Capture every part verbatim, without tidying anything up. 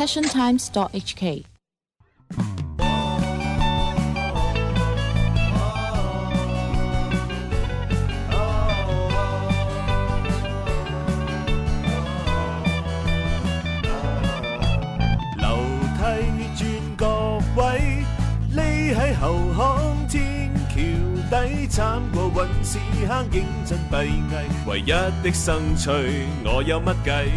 passion times dot h k。 喺後巷天橋底，慘過隕屎坑，認真閉翳，唯一的生趣，我有乜計？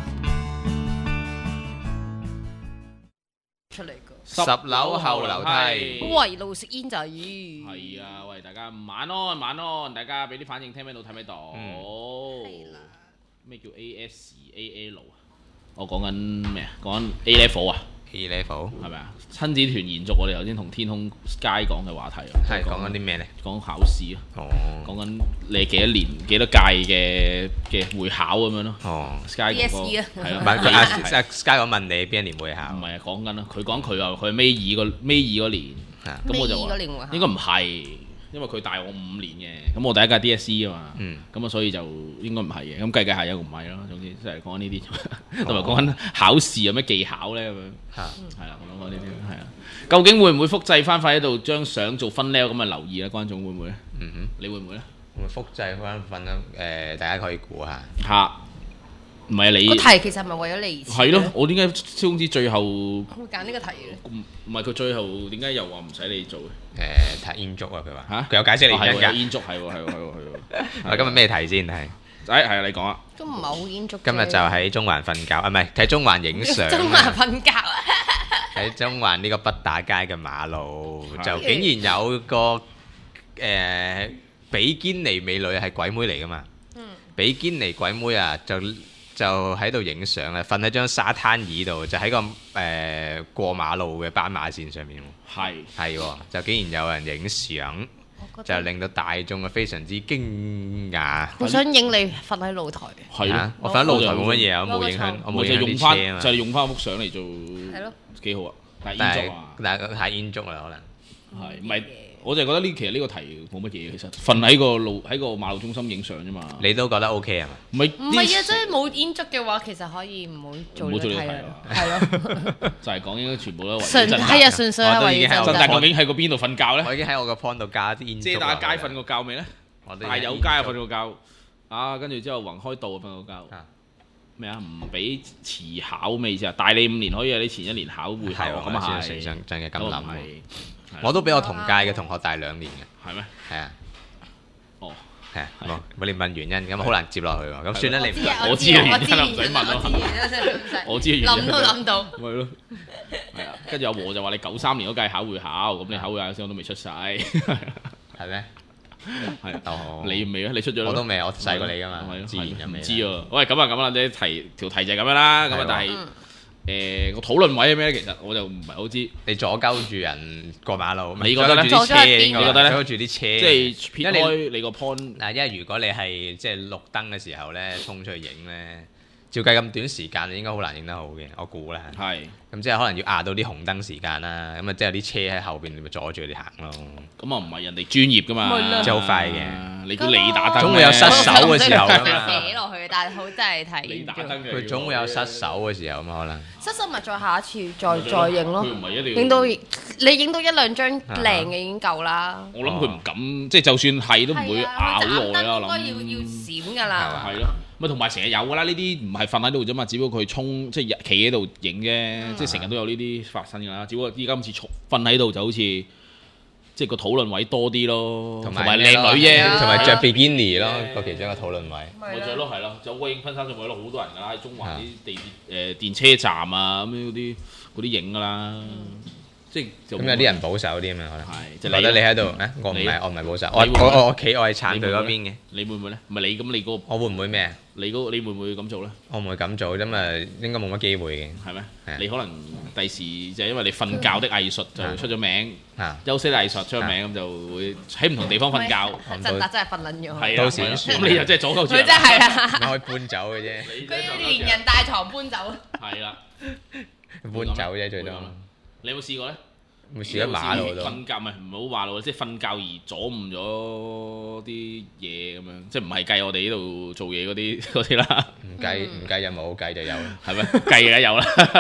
出嚟個十樓後樓梯， 圍路食煙仔。 係啊，喂大家晚安晚安，大家俾啲反應，聽唔聽到睇唔睇到？咩叫 A S A L 啊？我講緊咩啊？講緊 A level 啊？ A level 係咪啊？親子團延續我哋頭先同天空街講嘅話題啊， 係講緊啲咩咧？ 講考試啊， 哦， 講緊你幾多年幾多屆嘅嘅會考咁樣咯。 哦 ，Sky 嗰個 D S E 啊係啊， 唔係佢阿 Sky 講問你邊一年會考？ 唔係啊，講緊啦，佢講佢話佢係尾二個尾二嗰年，咁我就話尾二嗰年會考應該唔係，因為佢大我五年嘅，咁我第一屆 D S E 啊嘛， 嗯， 咁啊所以就應該唔係嘅，咁計計下有個唔係咯，總之即係講緊呢啲，同埋講緊考試有咩技巧咧咁樣， 嚇， 係啦，講講呢啲係啊，究竟會唔會複製翻快喺度將相做分類咁啊？留意啦，觀眾會唔會咧？ 嗯哼， 你會唔會咧？ 會唔會複製翻份誒？大家可以估下。 嚇，唔係你個題其實係咪為咗你而設係咯？我點解總之最後唔會揀呢個題嘅？ 唔係佢最後點解又話唔使你做嘅？ 誒，睇煙燭啊！佢話嚇， 佢有解釋你係喎， 原因㗎。 煙燭係喎係喎係喎係喎。 喂，今日咩題先係？ 誒係啊，你講啊。 都唔係好煙燭。 今日就喺中環瞓覺，啊唔係睇中環影相。 中環瞓覺啊！ 喺中環呢個北打街嘅馬路， 係就竟然有個誒比堅尼美女係鬼妹嚟㗎嘛？ 嗯。 比堅尼鬼妹啊，就就喺度影相啊，瞓喺張沙灘椅度，就喺個誒過馬路嘅斑馬線上面喎。 係係喎，就竟然有人影相，就令到大眾啊非常之驚訝。 好想影你瞓喺露台。 係咯， 我瞓喺露台冇乜嘢啊，我冇影響，我冇影響啲就用翻車啊嘛。 就係用翻幅相嚟做係咯， 幾好啊！但係但係煙燭啊， 但係太煙燭啦，可能。 係唔係？我就係覺得呢其實呢個題冇乜嘢，其實瞓喺個路喺個馬路中心影相啫嘛。 你都覺得 OK 係嘛？ 唔係唔係啊，即係冇煙燭嘅話，其實可以唔好做呢個題啦。係咯， 就係講應該全部都純係啊，純粹係為咗真。但究竟喺個邊度瞓覺咧？ 我已經喺我個 point 度加啲煙燭。 遮打街瞓過覺未咧？大有街啊瞓過覺啊，跟住之後宏開道啊瞓過覺。咩啊？唔俾遲考咩意思啊？大你五年可以啊，你前一年考會考咁啊係。 真真嘅咁諗。 係。 我都比我同屆嘅同學大兩年嘅。 係咩？ 係啊。 哦。 係啊。冇冇你問原因，咁好難接落去喎。咁算啦，你我知原因啦，唔使問咯。我知原因。 諗都諗到。 咪咯。係啊。跟住阿和就話你九三年嗰屆考會考，咁你考會考先我都未出世。 係咩？ 係啊，你未啊？你出咗我都未，我細過你噶嘛， 自然就未。 唔知喎。喂，咁啊咁啦，啲題條題就係咁樣啦。咁啊，但係誒個討論位係咩咧？其實我就唔係好知。 你阻鳩住人過馬路， 你覺得咧？ 阻住啲車，你覺得咧？ 阻住啲車， 即係撇開你個 point。 嗱，因為如果你係即係綠燈嘅時候咧，衝出去影咧。照計咁短時間，應該好難影得好嘅，我估啦。 係。 咁即係可能要壓到啲紅燈時間啦，咁啊即係有啲車喺後邊，你咪阻住佢哋行咯。 咁啊唔係人哋專業噶嘛， 即係好快嘅。 你估你打燈， 總會有失手嘅時候㗎嘛。 寫落去，但係好真係睇。 你打燈佢總會有失手嘅時候嘛，可能。 失手咪再下一次再再影咯。 佢唔係一定影到你影到一兩張靚嘅已經夠啦。 我諗佢唔敢，即係就算係都唔會咬耐啦。我諗。 應該要要閃㗎啦。 係咯。咪同埋成日有㗎啦，呢啲唔係瞓喺度啫嘛，只不過佢衝即係企喺度影啫，嗯、即係成日都有呢啲發生㗎啦。只不過依家今次瞓喺度就好似即係個討論位多啲咯，同埋靚女啫， 同埋着比基尼咯，個其中一個討論位。 咪就係咯，係咯，就個影婚紗仲會咯，好多人㗎啦，喺中環啲地鐵誒電車站啊咁樣嗰啲嗰啲影㗎啦。嗯即係咁有啲人保守啲嘛，可能係就覺得你喺度誒，我唔係我唔係保守，我我我企我係撐佢嗰邊嘅。 你會唔會咧？唔係你咁你嗰個我會唔會咩？ 你嗰你會唔會咁做咧？ 我唔會咁做，因為應該冇乜機會嘅。 係咩？你可能第時就係因為你瞓覺的藝術就出咗名，休息的藝術出咗名咁就會喺唔同地方瞓覺。 真真係瞓撚咗。 係到時咁你又真係阻鳩住。 佢真係啊！ 可以搬走嘅啫。 佢要連人帶床搬走。 係啦， 搬走啫最多。 你有冇試過咧？ 會試喺馬路度瞓覺咪唔好馬路，即係瞓覺而阻誤咗啲嘢咁樣，即係唔係計我哋呢度做嘢嗰啲嗰啲啦？ 唔計唔計有冇計就有， 係咩？計嘅有啦。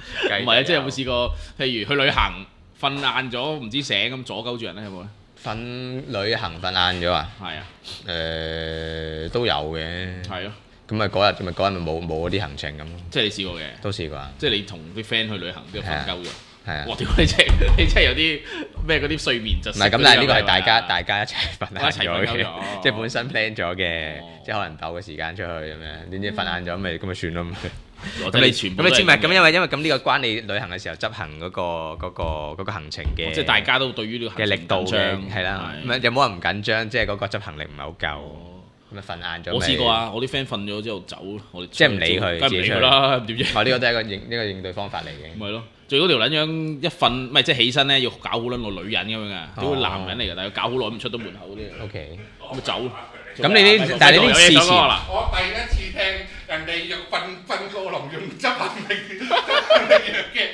唔係啊，即係有冇試過？譬如去旅行瞓晏咗唔知醒咁阻鳩住人咧，有冇咧？ 瞓旅行瞓晏咗啊？ 係啊， 誒都有嘅。 係咯。 咁咪嗰日咪嗰日咪冇冇嗰啲行程咁咯。 即係你試過嘅？ 都試過啊！ 即係你同啲 friend 去旅行都瞓鳩咗。 係啊！ 哇！屌你真係你真係有啲咩嗰啲睡眠窒息。 唔係咁，但係呢個係大家大家一齊瞓晏咗嘅， 哦、 即係本身 plan 咗嘅， 哦、 即係可能鬥個時間出去咁樣，點知瞓晏咗咪咁咪算咯。 咁你全部咁你千萬咁，因為因為咁呢個關你旅行嘅時候執行嗰、嗰個嗰、嗰個嗰個、行程嘅， 即係大家都對於呢個嘅力度嘅係啦。唔係有冇人唔緊張？即係嗰個執行力唔係好夠。哦咁咪瞓晏咗。 我試過啊！我啲 friend 瞓咗之後走，我哋即係唔理佢， 梗係唔理佢啦。點知？ 哦，呢個都係一個應一個應對方法嚟嘅。 咪咯，最嗰條撚樣一瞓，唔係即係起身咧，要搞好撚個女人咁樣噶，屌佢男人嚟㗎，但係搞好耐都唔出到門口嗰啲。 O K。 咁咪走。 咁你啲，但係你啲事前， 我第一次聽人哋用瞓瞓過籠用執行力執行力藥嘅。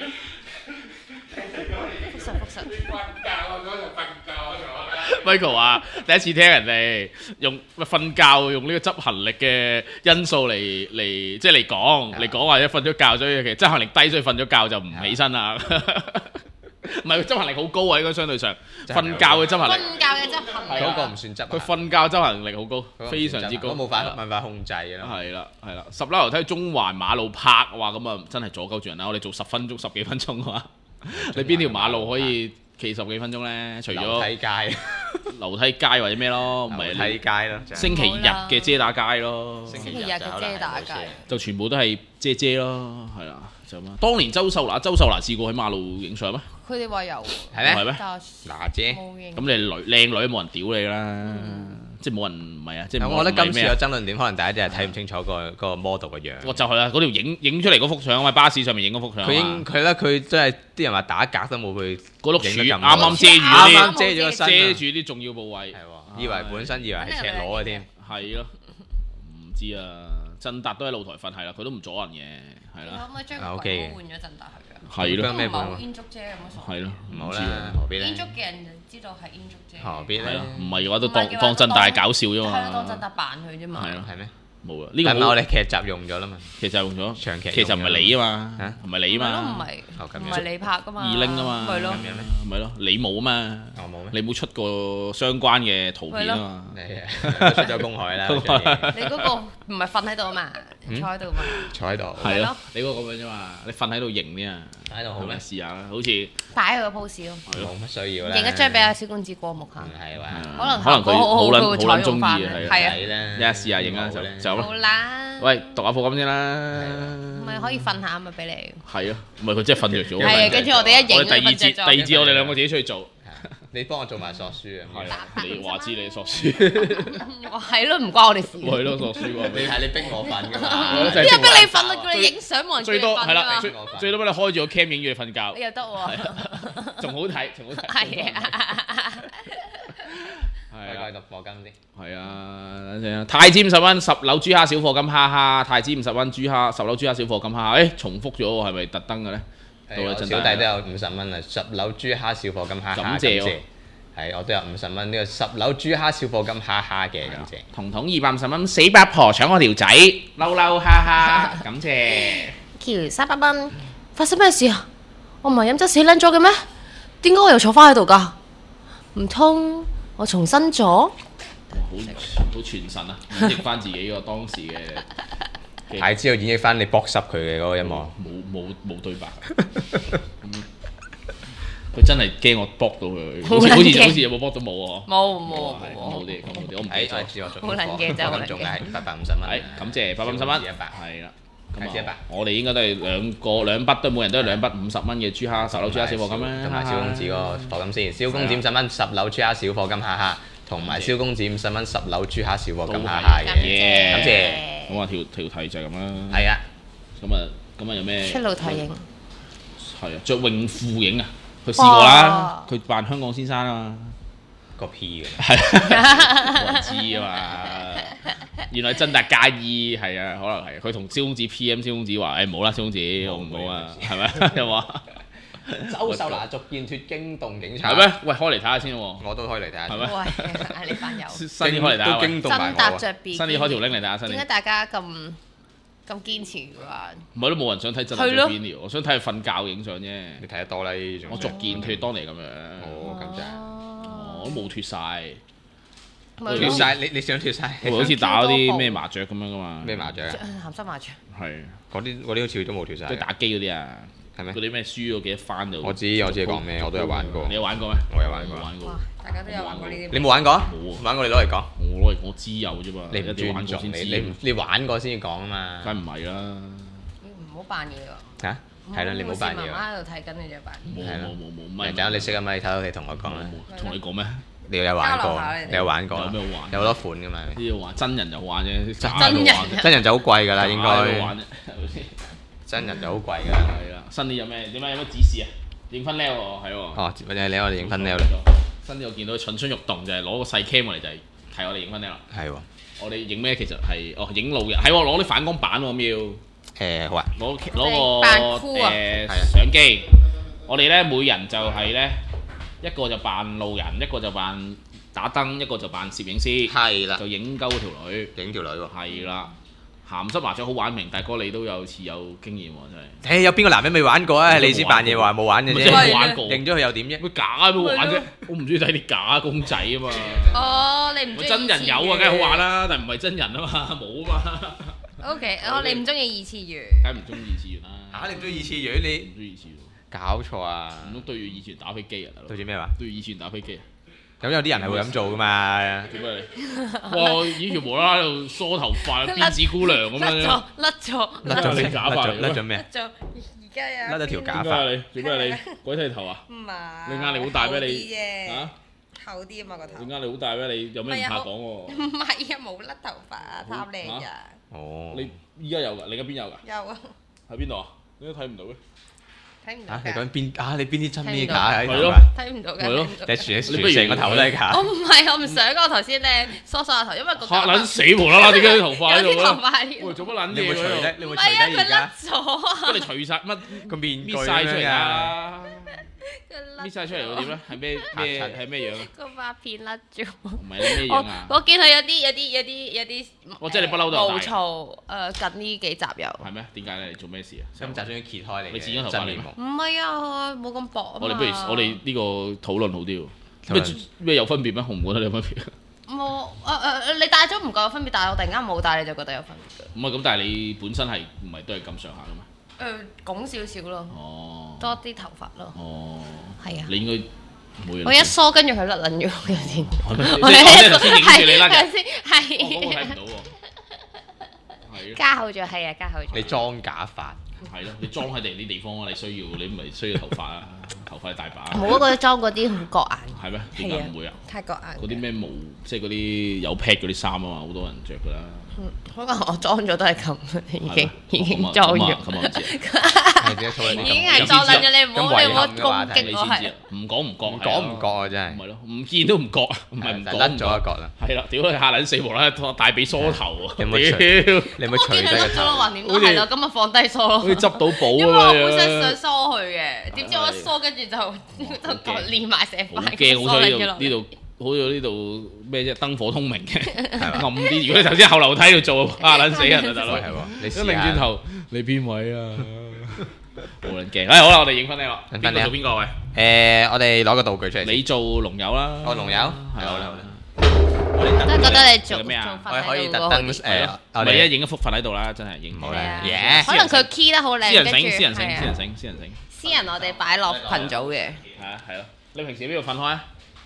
復實復實。 你瞓覺咗就瞓覺咗。 Michael 話：第一次聽人哋用瞓覺用呢個執行力嘅因素嚟嚟，即係嚟講嚟講話，一瞓咗覺所以其實執行力低，所以瞓咗覺就唔起身啦。唔係佢執行力好高啊，應該相對上瞓覺嘅執行力。 瞓覺嘅執行力。 嗰個唔算執。佢瞓覺執行力好高，非常之高。 都冇法辦法控制嘅咯。 係啦係啦，十樓樓梯中環馬路泊，哇咁啊真係阻鳩住人啦！我哋做十分鐘十幾分鐘嘅話，你邊條馬路可以企十幾分鐘咧？除咗樓梯街。 樓梯街或者咩咯，唔係樓梯街咯， 星期日嘅遮打街咯， 星期日嘅遮打街就全部都係遮遮咯，係啦，就咁啦。當年周秀娜，周秀娜試過喺馬路影相咩？ 佢哋話有， 係咩？ 係咩？ 娜姐， 咁你女靚女冇人屌你啦，即係冇人唔係啊，即係我覺得今次有爭論點，可能大家真係睇唔清楚個個 model 嘅樣。 我就係啦，嗰條影影出嚟嗰幅相啊，巴士上面影嗰幅相。 佢影佢咧，佢真係啲人話打格都冇佢嗰碌柱啱啱遮住啱啱遮住個身， 遮住啲重要部位。 係喎，以為本身以為係赤裸嘅添。 係咯，唔知啊，振達都喺露台瞓係啦，佢都唔阻人嘅，係啦。 可唔可以將個鬼帽換咗振達去啊？ 係咯， 都唔係好煙燭啫，有乜所謂？ 係咯， 唔好啦，何必咧？ 煙燭嘅人就知道係煙燭啫。 何必咧？ 唔係嘅話都當當振達搞笑啫嘛。 係咯，當振達扮佢啫嘛。 係咯， 係咩？ 冇啊！呢個係咪我哋劇集用咗啦嘛？ 劇集用咗， 長期其實唔係你啊嘛，唔係你啊嘛， 唔係唔係你拍噶嘛， 二拎啊嘛， 係咯， 咪咯，你冇啊嘛， 我冇咩？ 你冇出過相關嘅圖片啊嘛， 出咗公海啦， 你嗰個唔係瞓喺度啊嘛，坐喺度嘛， 坐喺度， 係咯，你嗰個咁樣啫嘛，你瞓喺度型啲啊， 喺度好咩？ 試下啦，好似擺喺個 pose 咯， 冇乜需要啦， 影一張俾阿小公子過目下， 係話， 可能可能佢好撚好撚中意啊， 係啊， 一試下影啊，就就咯， 好啦。 喂，讀下課金先啦。 咪可以瞓下咪俾你。 係啊，唔係佢真係瞓着咗。 係啊，跟住我哋一影。 我哋第二節，第二節我哋兩個自己出去做。 你幫我做埋索書啊。 係啊，你話知你索書。 係咯，唔關我哋事。 係咯，索書喎。 你係你逼我瞓㗎嘛？ 邊有逼你瞓啊？叫你影相冇人叫你瞓㗎。 最多係啦，最最多俾你開住個 cam 影住你瞓覺。 你又得喎。 仲好睇，仲好睇。 係啊。 係啊，讀課金先。 係啊，等陣啊！太子五十蚊，十樓豬蝦小課金，哈哈！太子五十蚊，豬蝦十樓豬蝦小課金，哈哈！誒，重複咗喎，係咪特登嘅咧？ 小弟都有五十蚊啊！十樓豬蝦小課金，哈哈！ 感謝。 係，我都有五十蚊。呢個十樓豬蝦小課金，哈哈嘅感謝。 彤彤二百五十蚊，死八婆搶我條仔，嬲嬲哈哈！感謝。 喬三百蚊，發生咩事啊？我唔係飲酒死撚咗嘅咩？點解我又坐翻喺度㗎？唔通？我重新咗，好好傳神啊！演繹翻自己個當時嘅， 係知道演繹翻你搏濕佢嘅嗰個音樂， 冇冇冇對白，佢真係驚我搏到佢，好似好似好似有冇搏到冇喎？ 冇冇冇啲咁啲，我唔記得咗。 好撚嘅就係仲係八百五十蚊， 係感謝八百五十蚊， 一百係啦。 咁啊， 我哋應該都係兩個兩筆，都每人都係兩筆五十蚊嘅豬蝦十樓豬蝦小課金啦。 同埋蕭公子個課金先，蕭公子五十蚊十樓豬蝦小課金，哈哈。同埋蕭公子五十蚊十樓豬蝦小課金，哈哈嘅。感謝。 咁啊，條條題就係咁啦。 係啊。 咁啊，咁啊有咩？ 出露體影。 係啊，着泳褲影啊！佢試過啦，佢扮香港先生啊嘛。 個 P 嘅。 係。冇人知啊嘛。原來真達加意係啊，可能係佢同蕭公子 P M 蕭公子話：誒冇啦，蕭公子我唔好啊，係咪？有冇啊？周秀娜逐漸脫驚動警察。係咩？喂，開嚟睇下先喎。我都開嚟睇下。係咩？ 喂，你班友。 新開嚟睇下。 真搭着變。 新開條 link 嚟睇下。新。 點解大家咁咁堅持嘅話， 唔係都冇人想睇真人做片聊，我想睇佢瞓覺影相啫。 你睇得多啦呢種。 我逐件脫當嚟咁樣。 哦，咁就係。 哦，我都冇脫晒。 脫晒你你想脫晒？ 我好似打嗰啲咩麻雀咁樣噶嘛？ 咩麻雀啊？ 鹹濕麻雀。 係。 嗰啲嗰啲好似都冇脫晒。 即係打機嗰啲啊？ 係咩？ 嗰啲咩輸咗幾多番就？ 我知我知你講咩，我都有玩過。 你有玩過咩？ 我有玩過。 玩過。 大家都有玩過呢啲。 你冇玩過？ 冇玩過你攞嚟講。 我攞嚟我知有啫嘛。 你唔尊重你你你玩過先至講啊嘛。 梗唔係啦。 唔好扮嘢喎。 嚇？係啦，你唔好扮嘢。 媽媽喺度睇緊你隻扮。 冇冇冇冇，唔係。 等下你識啊嘛？你睇到你同我講啦。 同你講咩？ 你有玩過？你有玩過？ 有咩好玩？ 有好多款噶嘛。 呢啲玩真人就好玩啫， 真人真人就好貴㗎啦，應該。 玩啫， 真人就好貴㗎。 係啦，新年有咩點解有咩指示啊？影分 L 喎，係喎。 哦，或者你我哋影分 L 啦。 新年我見到蠢蠢欲動就係攞個細 cam 嚟就係睇我哋影分 L 啦。 係喎。 我哋影咩其實係哦影路人，係喎攞啲反光板喎咁要。 誒好啊。 攞攞個誒相機，我哋咧每人就係咧。一個就扮路人，一個就扮打燈，一個就扮攝影師。 係啦， 就影鳩條女， 影條女喎。 係啦，鹹濕麻雀好玩明，大哥你都有似有經驗喎，真係。 誒有邊個男人未玩過啊？你先扮嘢話冇玩嘅啫。 冇玩過。 認咗佢又點啫？ 會假咩玩啫？我唔中意睇啲假公仔啊嘛。 哦，你唔中意真人有啊，梗係好玩啦，但係唔係真人啊嘛，冇啊嘛。 O K， 哦，你唔中意二次元。 梗係唔中意二次元啦。 嚇！你唔中意二次元你？ 唔中意二次元。 搞錯啊！ 唔通對住二次元打飛機啊？ 對住咩話？ 對住二次元打飛機啊！ 咁有啲人係會咁做噶嘛？ 點解你？哇！以前無啦啦喺度梳頭髮，辮子姑娘咁樣。 甩咗， 甩咗你假髮， 甩咗咩？ 甩咗，而家有。 甩咗條假髮。 點解你？點解你？鬼剃頭啊？ 唔係。 你壓力好大咩？你嚇？ 厚啲啊嘛個頭。 你壓力好大咩？你有咩唔怕講喎？ 唔係啊，冇甩頭髮啊，貪靚咋。 哦。 你依家有㗎？你而家邊有㗎？ 有啊。 喺邊度啊？你都睇唔到嘅。 睇唔到。 嚇！你講邊啊？你邊啲真邊假喺度？ 係咯。 睇唔到嘅。 係咯。 你全全成個頭都係假。 我唔係，我唔想我頭先咧梳梳下頭，因為個嚇撚死無啦啦，點解啲頭髮喺度有啲頭髮喺喂，做乜撚你會除嘢咧？你會唔係啊，佢除咧而家？ 甩咗啊！ 跟住除曬乜？ 個面具搣曬出嚟啊！ 啊！搣曬出嚟會點咧？係咩咩係咩樣啊？ 個髮片甩咗。 唔係咩樣我啊？ 我見佢有啲有啲有啲有啲。 我即係你不嬲都有戴毛躁誒，近呢幾集有。 係咩？點解咧？你做咩事啊？ 今集終於揭開你你剪咗頭髮真面目。 唔係啊，冇咁薄啊嘛。 我哋不如我哋呢個討論好啲喎。咩咩有分別咩？我唔覺得你有分別。 冇誒誒，你戴咗唔夠有分別，但係我突然間冇戴，你就覺得有分別。 唔係咁，但係你本身係唔係都係咁上下嘅咩？ 誒，拱少少咯。 哦。 多啲頭髮咯。 哦。 係啊。 你應該冇嘢。 我一梳跟住佢甩撚咗嘅先。 我即係頭先影住你甩嘅。 先係。 我我睇唔到喎。係。 加厚咗係啊，加厚咗。 你裝假髮。 係咯，你裝喺第啲地方啊！你需要你唔係需要頭髮啊，頭髮大把。 冇啊！嗰啲裝嗰啲好割眼。 係咩？點解唔會啊？ 太割眼。 嗰啲咩毛，即係嗰啲有 pad 嗰啲衫啊嘛，好多人着㗎啦。 可能我裝咗都係咁，已經已經咁裝咗。 咁啊唔知已經係裝撚咗，你唔好你唔好攻擊我係。 唔講唔覺， 唔講唔覺啊！真係。 唔係咯，唔見都唔覺，唔係唔講。 甩咗一角啦。 係啦，屌你嚇撚死無啦！大髀梳頭喎。 有冇除？你有冇除低個頭？ 我見佢甩咗咯，橫掂都係咯，咁啊放低梳咯。 好似執到寶因為我咁本身樣。 想梳佢嘅，點知我一梳跟住就就連埋成塊。 好驚！好彩呢度呢度。好似呢度咩啫？燈火通明嘅，暗啲。如果你頭先後樓梯度做，啊撚死人啊大佬！ 係喎，你一擰轉頭，你邊位啊？冇人驚。誒好啦，我哋影翻你咯。邊個做邊個位？ 誒，我哋攞個道具出嚟。 你做龍友啦。 我龍友。係好啦好啦。 我都覺得你做咩啊？ 我可以特登誒， 我哋一影一幅瞓喺度啦，真係影唔好啦。 可能佢 key 得好靚， 私人醒， 跟住私人醒，私人醒，私人醒。 私人我哋擺落群組嘅。 係啊，係咯。你平時喺邊度瞓開啊？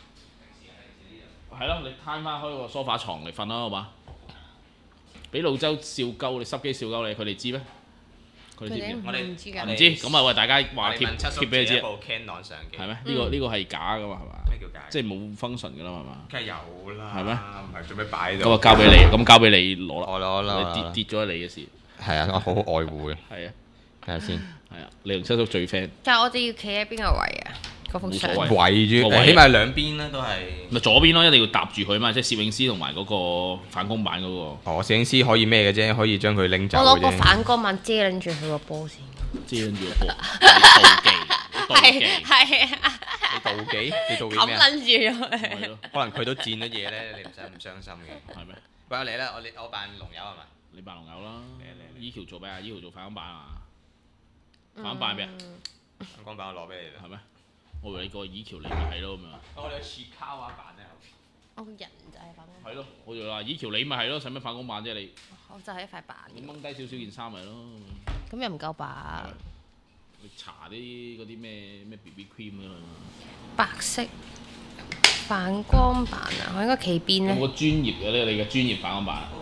係咯，你攤翻開個梳化床嚟瞓啦，好嘛？俾老周笑鳩你，濕機笑鳩你，佢哋知咩？佢哋知唔知？ 我哋唔知㗎。 唔知咁啊！喂，大家話貼貼俾你知。 部 Canon 相機。 係咩？呢個呢個係假噶嘛？係嘛？ 咩叫假？ 即係冇 function 噶啦，係嘛？ 梗係有啦。 係咩？ 唔係做咩擺喺度？ 咁啊，交俾你，咁交俾你攞啦。 我攞啦。 跌跌咗你嘅事。 係啊，我好好愛護嘅。 係啊， 睇下先。 係啊，你同七叔最 friend。 但係我哋要企喺邊個位啊？嗰幅相冇所謂圍住，起碼兩邊咧都係。 咪左邊咯，一定要搭住佢嘛，即係攝影師同埋嗰個反光板嗰個。 哦，攝影師可以咩嘅啫？可以將佢拎走嘅啫。 我攞個反光板遮撚住佢個波先。 遮撚住個波。妒忌，妒忌。 係啊。 你妒忌？你妒忌咩啊？ 冚撚住咗佢。 可能佢都賤咗嘢咧，你唔使咁傷心嘅。 係咩？ 喂，我嚟啦！我你我扮龍友係嘛？ 你扮龍友啦嚟啊嚟啊嚟 ，E 橋做咩啊？E 橋做反光板啊？反光板咩啊？ 嗯反光板我攞俾你啦。 係咩？我以為你個 E 橋你咪係咯咁樣。 我哋有切卡瓦板咧後邊。 我個人就係反光板， 係咯，我就話 E 橋你咪係咯，使乜反光板啫你？ 我就係一塊板嘅， 你掹低少少件衫咪咯。 咁又唔夠白， 你搽啲嗰啲咩咩 B B cream 㗎嘛？ 白色反光板啊，我應該企邊咧？ 有冇個專業嘅咧？你嘅專業反光板啊？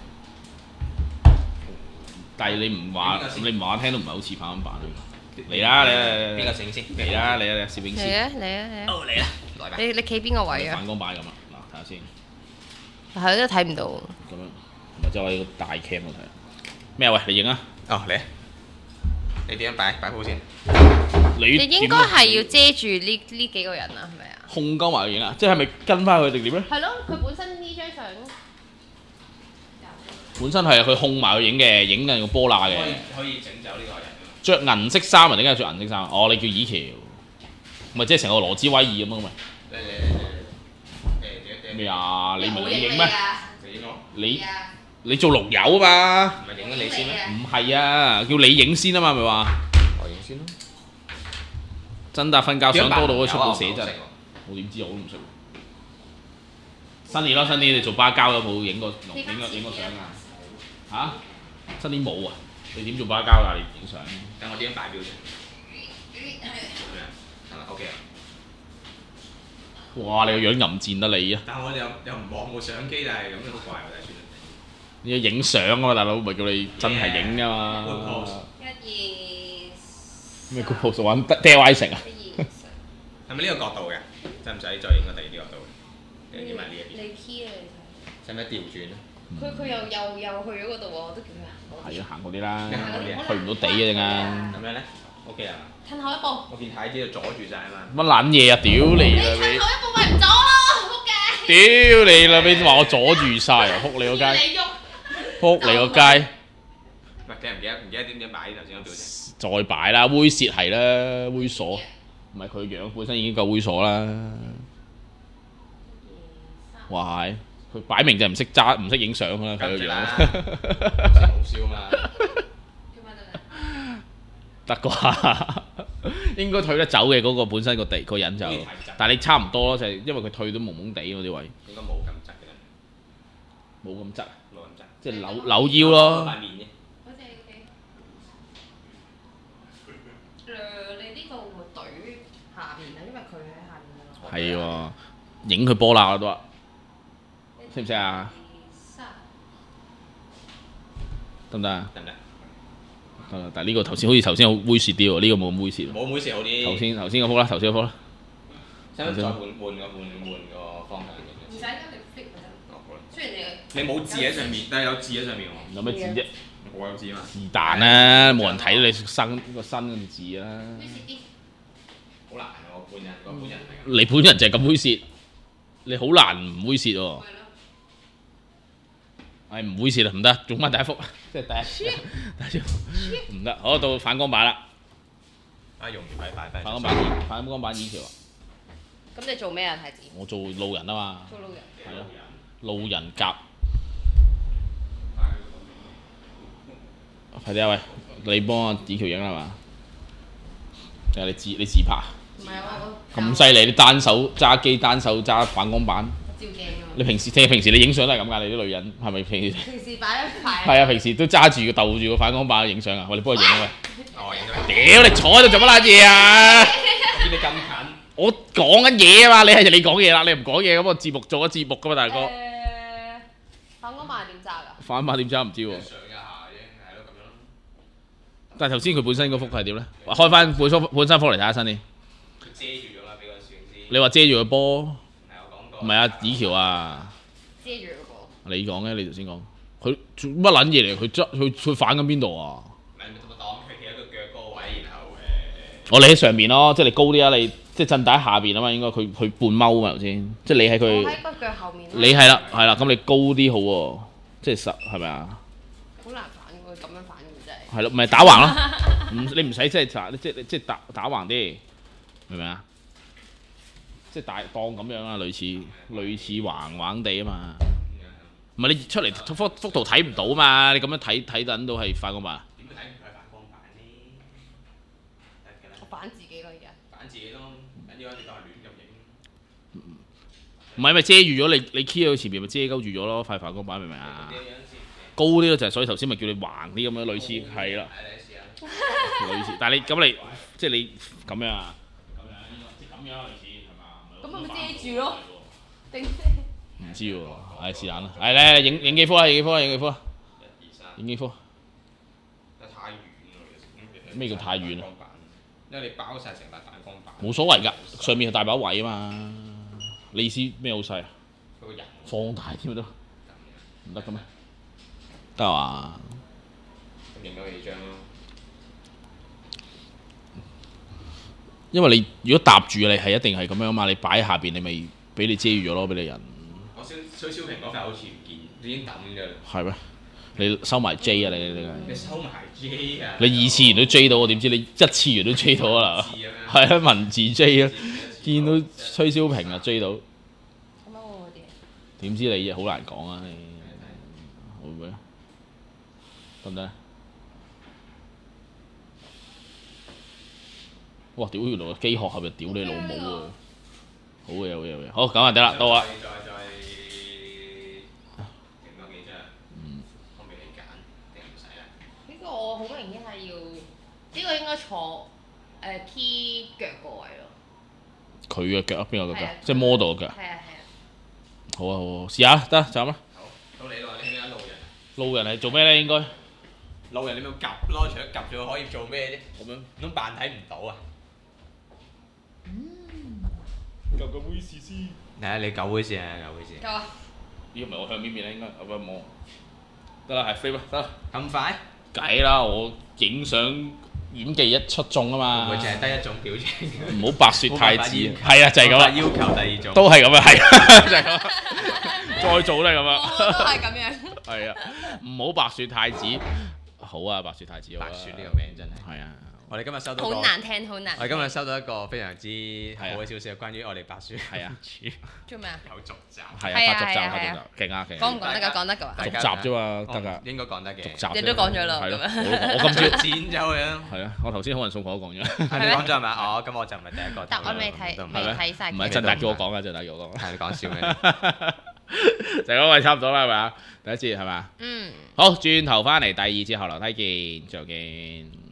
但係你唔話，你唔話我聽都唔係好似反光板嚟啦，嚟啦， 邊個整先？ 嚟啦，嚟啦，攝影師。 嚟啊嚟啊嚟啊！ 哦嚟啦，來吧。 你你企邊個位啊？ 反光板咁啊，嗱睇下先， 係都睇唔到。 咁樣，咪即係我喺個大 cam 度睇。咩啊？喂，你影啊！ 哦嚟啊！你點樣擺擺鋪先？ 你你應該係要遮住呢呢幾個人啊，係咪啊？ 控鳩埋佢影啊！即係咪跟翻佢定點咧？ 係咯，佢本身呢張相本身係佢控埋佢影嘅，影緊個波罅嘅。 可以整走呢個人。 着銀色衫啊？點解着銀色衫？哦，你叫以橋，咪即係成個羅茲威爾咁啊咪？咩啊？你唔係你影咩？ 你影我？ 你你做龍友啊嘛？ 唔係影咗你先咩？ 唔係啊，叫你影先啊嘛，咪話我影先咯。 真達瞓覺想多到嗰出到寫真點解， 我點知我都唔識。新年咯，新年你做巴膠有冇影過影過影過相啊？嚇？新年冇啊？你點做巴膠㗎？你影相？ 等我點樣擺表情？係咪 OK 啊？ 哇！你個樣淫賤得你啊！ 但係我又又唔望部相機，但係咁樣好怪喎，但係算啦。 你要影相啊嘛，大佬唔係叫你真係影㗎嘛。 一咩 good pose 玩 D I Y 成啊？ 係咪呢個角度嘅？使唔使再影個第二啲角度？定影埋呢一邊？ 你 key 啊使唔使調轉啊？ 你睇，佢佢又又又去咗嗰度喎，我都叫佢行。 係啊，行嗰啲啦， 行嗰啲啊去唔到地嘅陣間。 咁樣咧 OK 啊？ 褪後一步， 我見太子就阻住晒啊嘛。 乜撚嘢啊！屌你你啦你！ 褪後一步咪唔阻咯，仆街！ 屌你啦！你話我阻住晒啊！撲你個街！ 你喐， 撲你個街！ 喂，你唔記得唔記得點點擺頭先個表情？ 再擺啦，猥褻係啦，猥瑣，唔係佢樣本身已經夠猥瑣啦。哇係，佢擺明就唔識揸，唔識影相啦，佢個樣。 好笑嘛？ 得啩？應該退得走嘅嗰個本身個地個人就，但係你差唔多咯，就係因為佢退到蒙蒙地嗰啲位， 應該冇咁窒嘅， 冇咁側， 冇咁窒。 即係扭扭腰咯。 塊面啫。 好似誒，你呢個會懟下面啊，因為佢喺下面啊。 係喎，影佢波啦都話，識唔識啊？得唔得啊？ 得唔得？ 得啦，但係呢個頭先好似頭先好猥褻啲喎，呢個冇咁猥褻喎。 冇每時好啲。 頭先頭先嗰幅啦，頭先嗰幅啦。 使唔使再換換個換換個方向唔嘅？ 使㗎，你 flip 㗎啫。 哦，好啦。 雖然你你冇字喺上面，但係有字喺上面喎。 有咩字啫？ 我有字啊嘛。 是但啦，冇人睇到你生個新嘅字啦。 猥褻啲。 好難喎，我本人我本人係咁。 你本人就係咁猥褻，你好難唔猥褻喎。 係咯。 係唔猥褻啦，唔得，做翻第一幅，即係第一第一張唔得，好到反光板啦， 啊，容易擺擺擺。 反光板反光板以橋啊， 咁你做咩啊，太子？ 我做路人啊嘛， 做路人。 係咯，路人甲，快啲啊喂，你幫阿以橋影啦嘛？定係你自你自拍？ 唔係我我。 咁犀利，你單手揸機，單手揸反光板。 照鏡㗎嘛。 你平時聽平時你影相都係咁㗎，你啲女人係咪平時？ 平時擺一排。 係啊，平時都揸住個鬥住個反光板影相啊！我哋幫佢影啊喂。 哦，影咗。 屌你坐喺度做乜撚嘢啊！ 我見你咁近。 我講緊嘢啊嘛，你係你講嘢啦，你唔講嘢咁個節目做咗節目噶嘛，大哥。 誒，反光板係點揸㗎？ 反光板點揸唔知喎。 上一下已經係咯咁樣咯。 但係頭先佢本身嗰幅係點咧？開翻本身本身幅嚟睇下先先。 佢遮住咗啦，俾個攝影師。 你話遮住個波？ 係我講過。 唔係啊，以橋啊。 遮住個波。 你講嘅，你頭先講。佢做乜撚嘢嚟？佢執佢佢反緊邊度啊？ 唔係咪當佢企喺個腳嗰個位，然後誒。 我你喺上面咯，即係你高啲啊！你即係震帶喺下邊啊嘛，應該佢佢半踎嘛頭先，即係你喺我佢。 喺個腳後面。 你係啦，係啦，咁你高啲好喎，即係實係咪啊？ 好難反喎，咁樣反嘅真係。 係咯，咪打橫咯，唔你唔使即係打，即係即係打打橫啲，明唔明啊？即係大當咁樣啊，類似類似橫橫地啊嘛， 唔係你出嚟幅幅圖睇唔到嘛？你咁樣睇睇等到係反光板。 點會睇唔到係反光板呢？ 我反自己咯，而家。 反自己咯，唔緊要啊！你當係亂咁影。 唔係咪遮住咗你你 key 喺前邊咪遮鳩住咗咯？塊反光板明唔明啊？高啲咯，就係所以頭先咪叫你橫啲咁樣，類似係啦。類似，但係你咁你即係你咁樣啊？咁樣即係咁樣類似係嘛？ 咁咪遮住咯，定唔知喎，係是但啦。係咧，影影幾幅啊？影幾幅啊？影幾幅啊？影幾幅？ 太遠喎， 咩叫太遠啊？ 因為你包晒成塊反光板。 冇所謂㗎，上面係大把位啊嘛。你意思咩好細啊？ 嗰個人放大添咪得，唔得嘅咩？得啊！ 咁影咗幾張咯。 因為你如果搭住你係一定係咁樣嘛，你擺喺下邊你咪俾你遮住咗咯，俾你人。 我蕭蕭小平嗰塊好似唔見，已經抌咗啦。 係咩？你收埋 J 啊你你你收埋 J 啊！ 你二次元都 J 到，我點知你一次元都 J 到啊啦？係啊，文字 J 啊，見到崔小平啊 J 到。 咁樣喎啲。 點知你好難講啊？你會唔會啊？得唔得？哇！屌原來個機殼係咪屌你老母啊！好嘅，好嘅，好嘅，好咁啊得啦，到啊！ 再再影多幾張，嗯，我俾你揀，定唔使啦？ 呢個我好明顯係要，呢個應該坐誒 T 腳個位咯。 佢嘅腳啊，邊個嘅腳係啊？ 即係 model 嘅腳。 係啊係啊。 好啊好啊，試下得就咁啦。 好，到你咯，你睇下路人。 路人係做咩咧？應該路人你咪夾咯，除咗夾仲可以做咩啫？咁樣唔通扮睇唔到啊？ 夾個威士先。 睇下你九會先啊，九會先。 夠啊！ 呢個唔係我向邊邊咧，應該我幫摸。得啦，係飛啦，得啦。 咁快？ 計啦，我影相演技一出眾啊嘛。 會淨係得一種表情。 唔好白雪太子。係啊，就係咁啦。 要求第二種。 都係咁啊，係就係咁。再做都係咁啊。 都係咁樣。 係啊，唔好白雪太子。好啊，白雪太子好啊。 白雪呢個名真係。 係啊。 我哋今日收到個好難聽，好難聽。 我哋今日收到一個非常之好嘅消息，關於我哋白雪係啊， 做咩啊？ 有續集。 係啊， 係啊拍續集， 係啊拍續集，勁啊勁！ 講唔講得㗎？講得㗎。 續集啫嘛，得㗎。 應該講得嘅。 續集你都講咗啦， 係咯。 咁樣。 我我今朝剪咗佢啦。 係啊，我頭先好人送貨都講咗。 係你講咗係咪？哦，咁我就唔係第一個。 但我未睇， 都唔未係睇晒。 唔係振達叫我講㗎，振達叫我講。 係你講笑咩？ 就咁，我哋差唔多啦，係咪啊？第一節係咪啊？ 嗯。 好，轉頭翻嚟第二節後樓梯見，再見。